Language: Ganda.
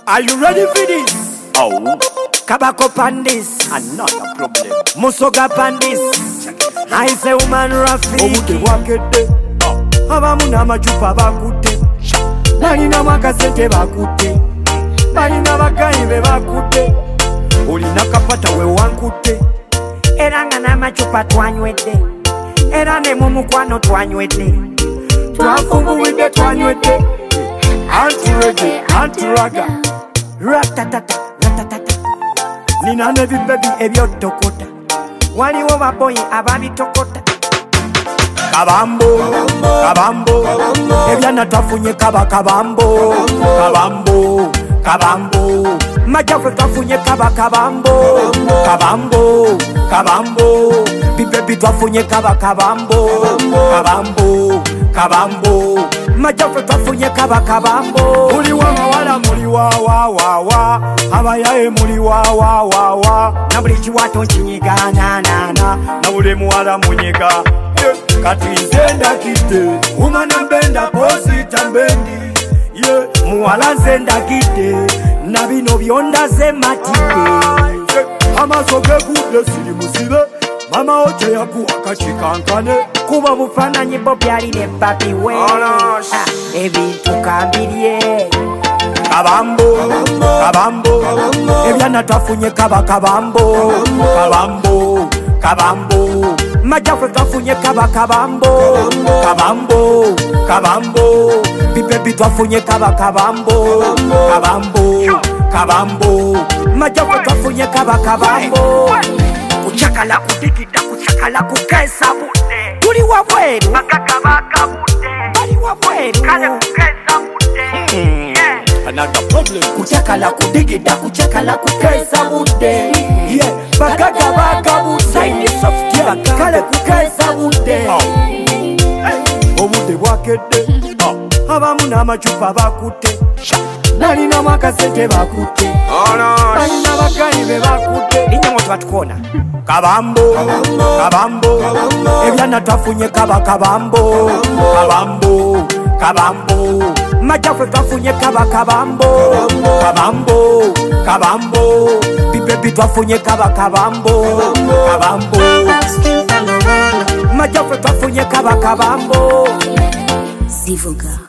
Are you ready for this? Oh, Kabako Pandis, another problem. Musoga Pandis. I say woman Rafi. Obude wakete. Abamu n'amacupa bakutte. Balina makasente bakutte. Balina bakayimbe bakutte. Olina kapata we wankutte. Era nga n'amacupa twanywedde. Era ne mu mukwano twanywedde. Twafubuwidde twanywedde. Anti-reggae, anti-raga. Ratatata, ratatata. Nina n'ebibebi ebyotokota. Waliwo baboyi ababitokota. Kabambo, kabambo. Ebyana twafunye kaba kabambo. Kabambo, kabambo. Majafe twafunye kaba kabambo. Kabambo, kabambo. Bibebi twafunye kaba kabambo. Kabambo, kabambo. Majafe twafunye kaba kabambo. Muli wa mawala muli wa wa wa wa. Abayaye muli wa wa wa wa. Na buli kiwato nkinyiga na na na. Na buli muwala munyiga. Kati nze ndakite. Umana mbenda posi tambendi. Muwala nze ndakite. Na bino byondaze matike. Amaso gegudde siri musibe. Mama oche yaku akachikankane. Kuba bufananyi bo byali ne papi we. Ebintu kambirye. Kabambo, kabambo. Ebyana twafunye kaba kabambo. Kabambo, kabambo. Majafe twafunye kaba kabambo. Kabambo, kabambo. Bibebi twafunye kaba kabambo. Kabambo, kabambo. Majafe twafunye kaba kabambo. Kuchakala kudigida kuchakala kukesa bude. Tuli wabweru makaka bakabude. Bali wabweru kale kukesa bude. Another problem. Kuchakala kudigida kuchakala kukesa bude. Makaka bakabude. Saini software kale kukesa bude. Obude bwakede. Abamu n'amacupa bakutte. Balina makasente bakutte. Balina bakayimbe bakutte. Ninyo twatukona. Kabambo, kabambo. Ebyana twafunye kaba kabambo. Kabambo, kabambo. Majafe twafunye kaba kabambo. Kabambo, kabambo. Bibebi twafunye kaba kabambo. Kabambo. Majafe twafunye kaba kabambo. Zivuga.